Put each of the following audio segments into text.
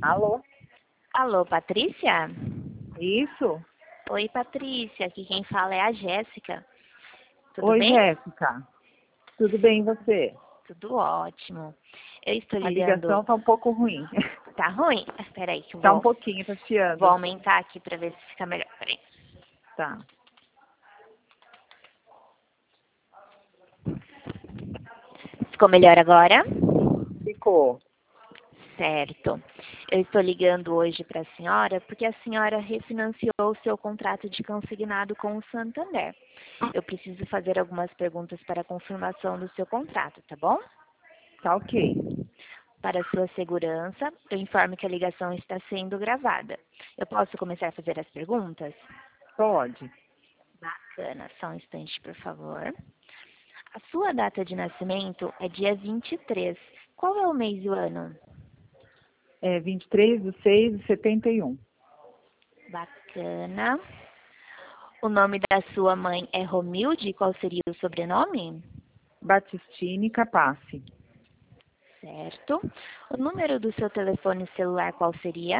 Alô? Alô, Patrícia? Isso? Oi, Patrícia. Aqui quem fala é a Jéssica. Tudo Oi, bem? Jéssica. Tudo bem e você? Tudo ótimo. Eu estou A ligando... ligação tá um pouco ruim. Tá ruim? Espera aí que eu Tá um vou pouquinho, tá chiando. aumentar aqui para ver se fica melhor. Peraí. Tá. Ficou melhor agora? Ficou. Certo. Eu estou ligando hoje para a senhora porque a senhora refinanciou o seu contrato de consignado com o Santander. Eu preciso fazer algumas perguntas para a confirmação do seu contrato, tá bom? Tá ok. Para sua segurança, eu informo que a ligação está sendo gravada. Eu posso começar a fazer as perguntas? Pode. Bacana. Só um instante, por favor. A sua data de nascimento é dia 23. Qual é o mês e o ano? É 23/6/71. Bacana. O nome da sua mãe é Romilde? Qual seria o sobrenome? Batistini Capace. Certo. O número do seu telefone celular qual seria?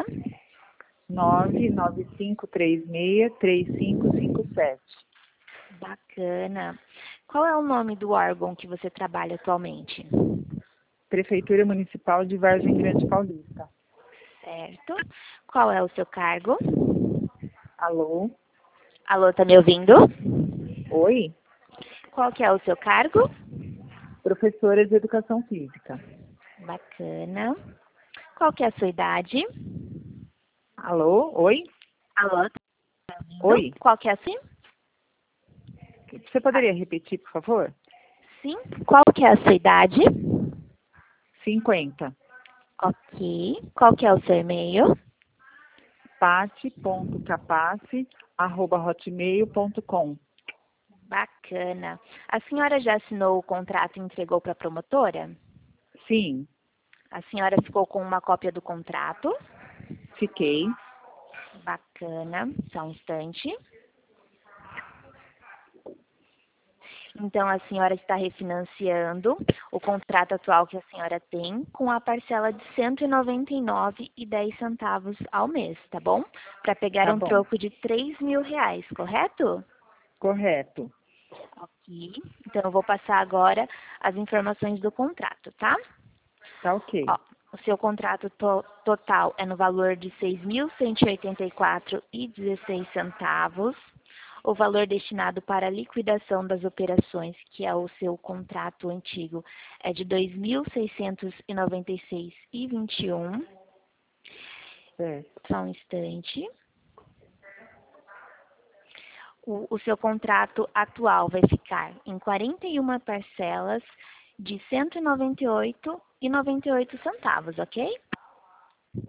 995363557. Bacana. Qual é o nome do órgão que você trabalha atualmente? Prefeitura Municipal de Vargem Grande Paulista. Certo. Qual é o seu cargo? Alô? Alô, tá me ouvindo? Oi? Qual que é o seu cargo? Professora de Educação Física. Bacana. Qual que é a sua idade? Alô? Oi? Alô, tá me ouvindo? Oi? Qual que é a sua? Você poderia repetir, por favor? Sim. Qual que é a sua idade? 50. Ok. Qual que é o seu e-mail? pati.capace@hotmail.com. Bacana. A senhora já assinou o contrato e entregou para a promotora? Sim, A senhora ficou com uma cópia do contrato? fiquei. Bacana. Só um instante. Então, a senhora está refinanciando o contrato atual que a senhora tem com a parcela de R$ 199,10 ao mês, tá bom? Para pegar Tá um bom. troco de R$ 3.000, correto? Correto. Ok. Então, eu vou passar agora as informações do contrato, tá? Tá ok. Ó, o seu contrato total é no valor de R$ 6.184,16. O valor destinado para a liquidação das operações, que é o seu contrato antigo, é de R$ 2.696,21. Certo. Só um instante. O seu contrato atual vai ficar em 41 parcelas de R$ 198,98, ok?